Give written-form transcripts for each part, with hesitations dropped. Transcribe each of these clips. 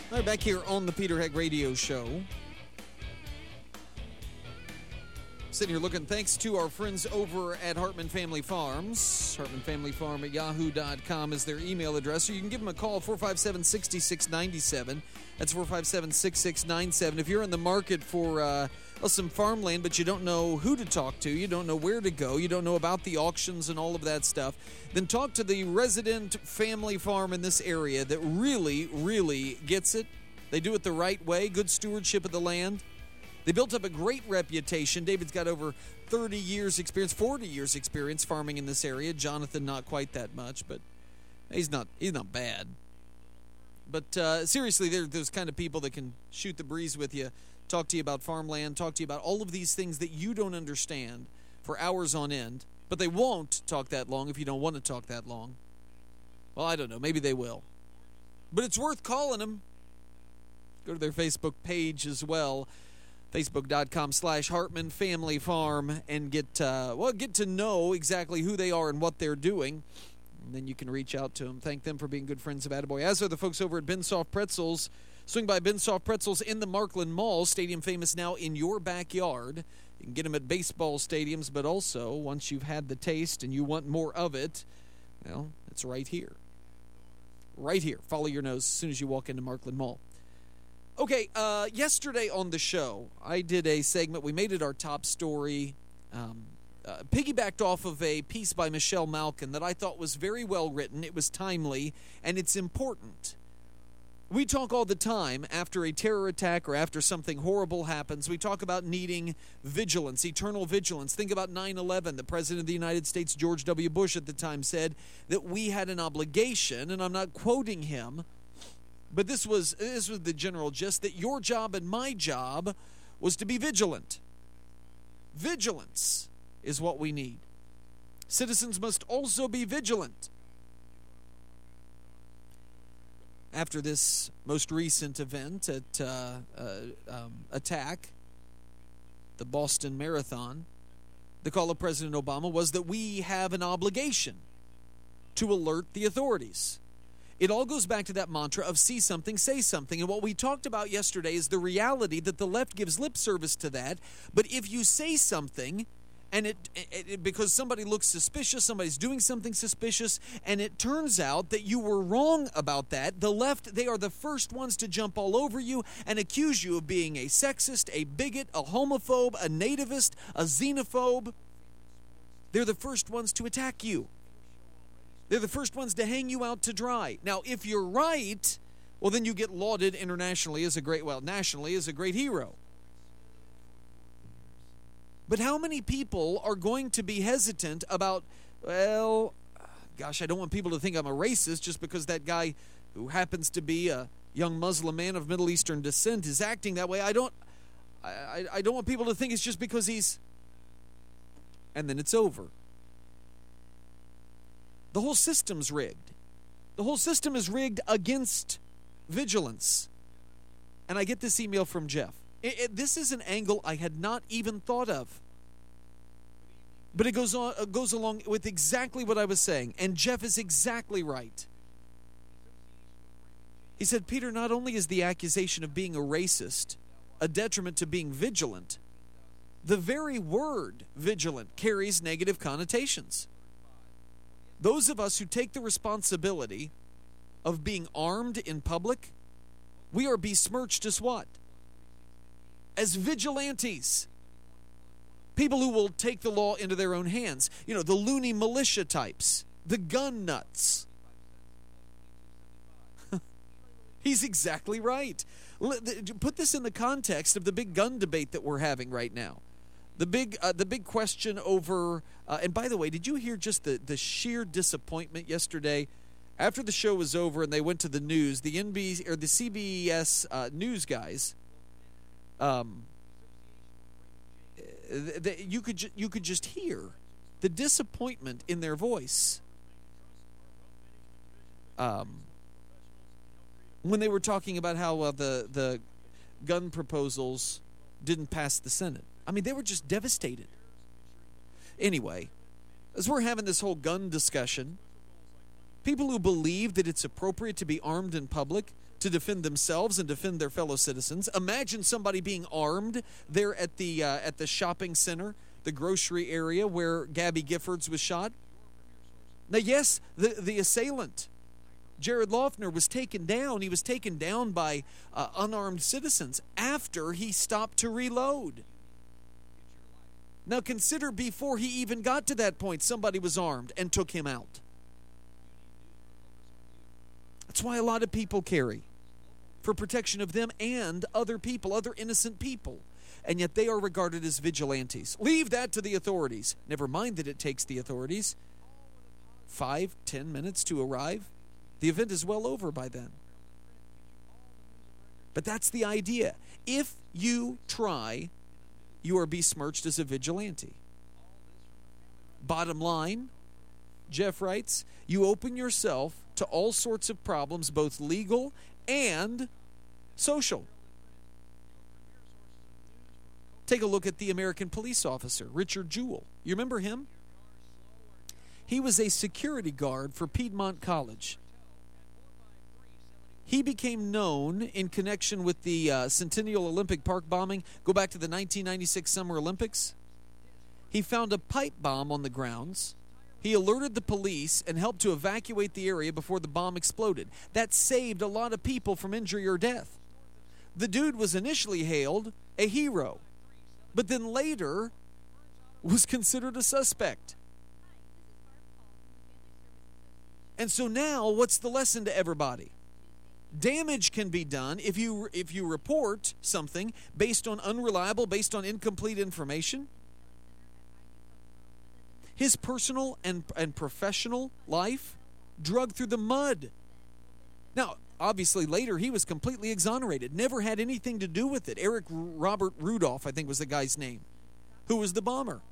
All right, back here on the Peter Heck Radio Show. Sitting here looking, thanks to our friends over at Hartman Family Farms. Hartman Family Farm at yahoo.com is their email address. Or you can give them a call, 457-6697. That's 457-6697. If you're in the market for some farmland, but you don't know who to talk to, you don't know where to go, you don't know about the auctions and all of that stuff, then talk to the resident family farm in this area that really, really gets it. They do it the right way, good stewardship of the land. They built up a great reputation. David's got over 30 years experience, 40 years experience farming in this area. Jonathan, not quite that much, but he's not bad. But seriously, they're those kind of people that can shoot the breeze with you, talk to you about farmland, talk to you about all of these things that you don't understand for hours on end. But they won't talk that long if you don't want to talk that long. Well, I don't know. Maybe they will. But it's worth calling them. Go to their Facebook page as well. Facebook.com/Hartman Family Farm and get to know exactly who they are and what they're doing. And then you can reach out to them. Thank them for being good friends of Attaboy. As are the folks over at Bensoft Pretzels. Swing by Bensoft Pretzels in the Markland Mall. Stadium famous now in your backyard. You can get them at baseball stadiums, but also once you've had the taste and you want more of it, well, it's right here. Right here. Follow your nose as soon as you walk into Markland Mall. Okay, yesterday on the show, I did a segment. We made it our top story, piggybacked off of a piece by Michelle Malkin that I thought was very well written. It was timely, and it's important. We talk all the time after a terror attack or after something horrible happens. We talk about needing vigilance, eternal vigilance. Think about 9/11. The President of the United States, George W. Bush, at the time said that we had an obligation, and I'm not quoting him, but this was the general gist, that your job and my job was to be vigilant. Vigilance is what we need. Citizens must also be vigilant. After this most recent event at attack, the Boston Marathon, the call of President Obama was that we have an obligation to alert the authorities. It all goes back to that mantra of see something, say something. And what we talked about yesterday is the reality that the left gives lip service to that. But if you say something, and it because somebody looks suspicious, somebody's doing something suspicious, and it turns out that you were wrong about that, the left, they are the first ones to jump all over you and accuse you of being a sexist, a bigot, a homophobe, a nativist, a xenophobe. They're the first ones to attack you. They're the first ones to hang you out to dry. Now, if you're right, well, then you get lauded internationally as nationally as a great hero. But how many people are going to be hesitant about, well, gosh, I don't want people to think I'm a racist just because that guy who happens to be a young Muslim man of Middle Eastern descent is acting that way. I don't want people to think it's just because he's... And then it's over. The whole system's rigged. The whole system is rigged against vigilance. And I get this email from Jeff. This is an angle I had not even thought of. But it goes along with exactly what I was saying. And Jeff is exactly right. He said, Peter, not only is the accusation of being a racist a detriment to being vigilant, the very word vigilant carries negative connotations. Those of us who take the responsibility of being armed in public, we are besmirched as what? As vigilantes. People who will take the law into their own hands. You know, the loony militia types, the gun nuts. He's exactly right. Put this in the context of the big gun debate that we're having right now. The big question over, and by the way, did you hear just the sheer disappointment yesterday? After the show was over and they went to the news, the NBC or the CBS news guys, you could just hear the disappointment in their voice when they were talking about how the gun proposals didn't pass the Senate. I mean, they were just devastated. Anyway, as we're having this whole gun discussion, people who believe that it's appropriate to be armed in public, to defend themselves and defend their fellow citizens. Imagine somebody being armed there at the shopping center, the grocery area where Gabby Giffords was shot. Now, yes, the assailant, Jared Loughner, was taken down. He was taken down by unarmed citizens after he stopped to reload. Now, consider before he even got to that point, somebody was armed and took him out. That's why a lot of people carry, for protection of them and other people, other innocent people. And yet they are regarded as vigilantes. Leave that to the authorities. Never mind that it takes the authorities 5-10 minutes to arrive. The event is well over by then. But that's the idea. If you try, you are besmirched as a vigilante. Bottom line, Jeff writes, you open yourself to all sorts of problems, both legal and social. Take a look at the American police officer, Richard Jewell. You remember him? He was a security guard for Piedmont College. He became known in connection with the Centennial Olympic Park bombing. Go back to the 1996 Summer Olympics. He found a pipe bomb on the grounds. He alerted the police and helped to evacuate the area before the bomb exploded. That saved a lot of people from injury or death. The dude was initially hailed a hero, but then later was considered a suspect. And so now, what's the lesson to everybody? Damage can be done if you report something based on unreliable, based on incomplete information. His personal and professional life dragged through the mud. Now, obviously, later he was completely exonerated, never had anything to do with it. Eric Robert Rudolph, I think was the guy's name, who was the bomber.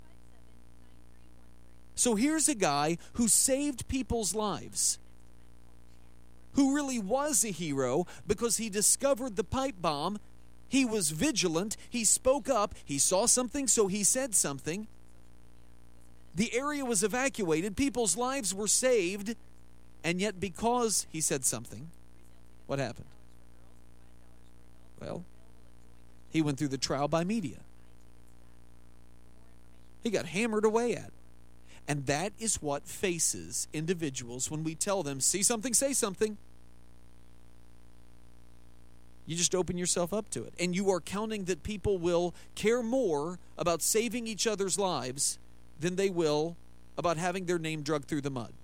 So here's a guy who saved people's lives, who really was a hero because he discovered the pipe bomb. He was vigilant. He spoke up. He saw something, so he said something. The area was evacuated. People's lives were saved. And yet because he said something, what happened? Well, he went through the trial by media. He got hammered away at. And that is what faces individuals when we tell them, see something, say something. You just open yourself up to it. And you are counting that people will care more about saving each other's lives than they will about having their name dragged through the mud,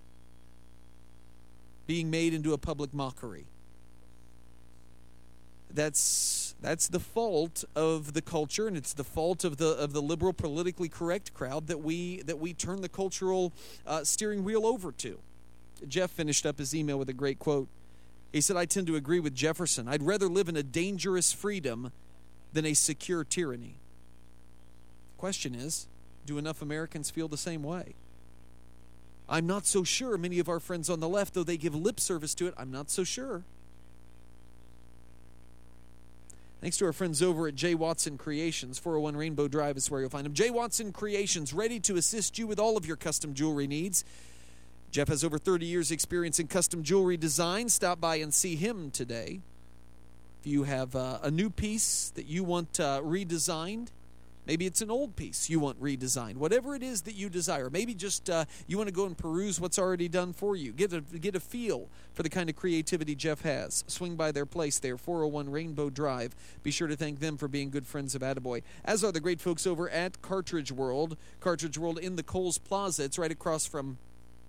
being made into a public mockery. That's the fault of the culture, and it's the fault of the liberal, politically correct crowd that we turn the cultural steering wheel over to. Jeff finished up his email with a great quote. He said, I tend to agree with Jefferson. I'd rather live in a dangerous freedom than a secure tyranny. Question is, do enough Americans feel the same way? I'm not so sure. Many of our friends on the left, though they give lip service to it, I'm not so sure. Thanks to our friends over at J. Watson Creations. 401 Rainbow Drive is where you'll find them. J. Watson Creations, ready to assist you with all of your custom jewelry needs. Jeff has over 30 years' experience in custom jewelry design. Stop by and see him today. If you have a new piece that you want redesigned, maybe it's an old piece you want redesigned. Whatever it is that you desire. Maybe just you want to go and peruse what's already done for you. Get a feel for the kind of creativity Jeff has. Swing by their place there, 401 Rainbow Drive. Be sure to thank them for being good friends of Attaboy. As are the great folks over at Cartridge World. Cartridge World in the Kohl's Plaza. It's right across from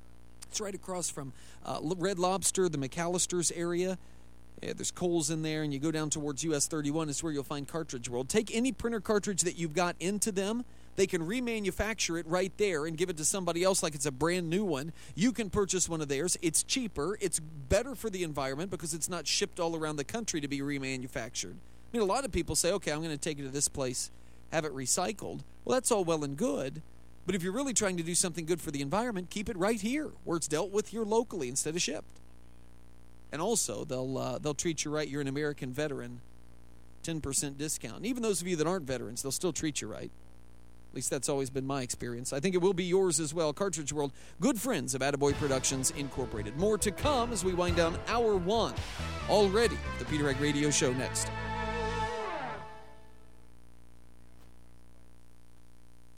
Red Lobster, the McAllister's area. Yeah, there's Kohl's in there, and you go down towards US 31. It's where you'll find Cartridge World. Take any printer cartridge that you've got into them. They can remanufacture it right there and give it to somebody else like it's a brand new one. You can purchase one of theirs. It's cheaper. It's better for the environment because it's not shipped all around the country to be remanufactured. I mean, a lot of people say, okay, I'm going to take it to this place, have it recycled. Well, that's all well and good. But if you're really trying to do something good for the environment, keep it right here where it's dealt with here locally instead of shipped. And also, they'll treat you right. You're an American veteran, 10% discount. And even those of you that aren't veterans, they'll still treat you right. At least that's always been my experience. I think it will be yours as well. Cartridge World, good friends of Attaboy Productions Incorporated. More to come as we wind down Hour 1 already. The Peter Egg Radio Show next.